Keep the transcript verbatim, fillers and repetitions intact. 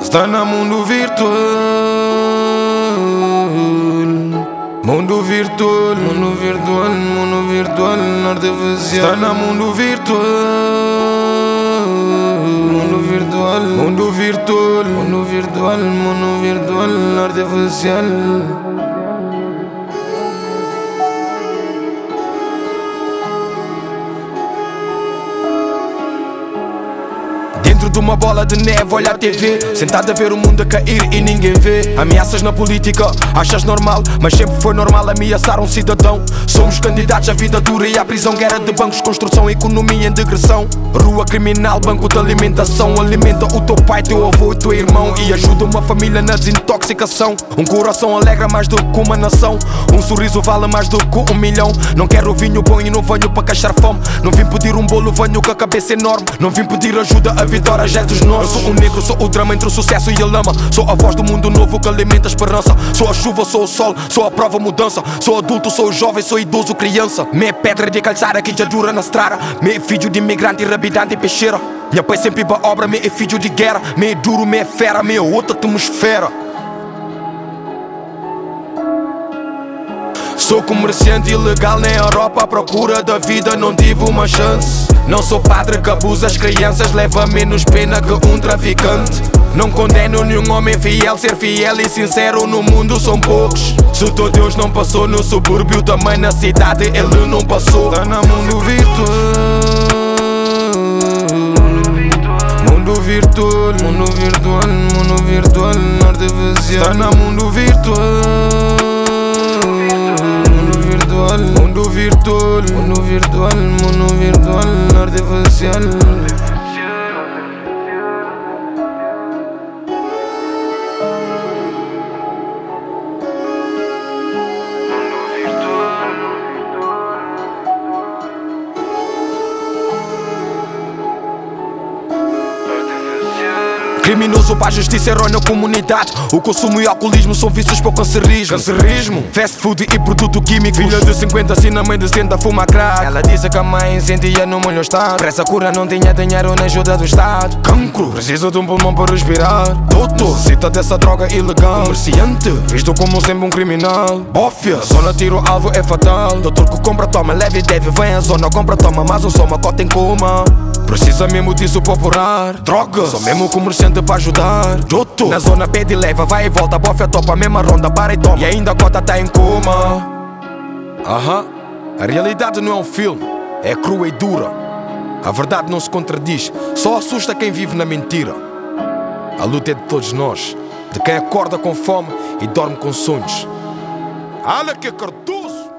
Está no mundo virtual. Mundo virtual, mundo virtual, mundo virtual, artificial. Está no mundo virtual. Mundo virtual, mundo virtual, mundo virtual, mundo virtual, artificial. Dentro de uma bola de neve, olha a T V, sentado a ver o mundo a cair e ninguém vê. Ameaças na política, achas normal, mas sempre foi normal ameaçar um cidadão. Somos candidatos à vida dura e à prisão. Guerra de bancos, construção, economia em digressão. Rua criminal, banco de alimentação. Alimenta o teu pai, teu avô e teu irmão, e ajuda uma família na desintoxicação. Um coração alegra mais do que uma nação. Um sorriso vale mais do que um milhão. Não quero vinho bom e não venho para queixar fome. Não vim pedir um bolo, venho com a cabeça enorme. Não vim pedir ajuda, a vitória já é dos nossos. Eu sou o negro, sou o drama entre o sucesso e a lama. Sou a voz do mundo novo que alimenta a esperança. Sou a chuva, sou o sol, sou a prova mudança. Sou adulto, sou jovem, sou idoso, criança. Me é pedra de calçada que já dura na estrada. Me é filho de imigrante, rabidante e peixeira. Minha pai sempre para obra, me é filho de guerra. Me é duro, me é fera, me é outra atmosfera. Sou comerciante ilegal na Europa à procura da vida, não tive uma chance. Não sou padre que abusa as crianças, leva menos pena que um traficante. Não condeno nenhum homem fiel, ser fiel e sincero no mundo são poucos. Se o teu Deus não passou no subúrbio, também na cidade ele não passou. Está no mundo virtual. Mundo virtual, mundo virtual, mundo virtual, artificial. Está no mundo virtual. Mundo virtual, mundo virtual, mundo virtual, artificial. Criminoso para a justiça, herói na comunidade. O consumo e o alcoolismo são vícios para o cancerismo. Cancerismo, fast food e produto químico. Filha de cinquenta, assina mãe de setenta, fuma crack. Ela disse que a mãe incendia no molho estado. Para essa cura não tinha dinheiro nem ajuda do Estado. Cancro, preciso de um pulmão para respirar. Doutor, cita dessa droga ilegal. Comerciante, visto como sempre um criminal. Bófia, zona tiro alvo é fatal. Doutor que compra, toma, leve e deve. Vem a zona, compra, toma, mas um só uma cota em coma. Precisa mesmo disso para operar. Droga, sou mesmo comerciante para ajudar. Doutor, na zona pede e leva, vai e volta. Bofia topa, a mesma ronda, para e toma. E ainda a cota tá em coma. Aham, a realidade não é um filme, é crua e dura. A verdade não se contradiz, só assusta quem vive na mentira. A luta é de todos nós, de quem acorda com fome e dorme com sonhos. Olha que Cardoso!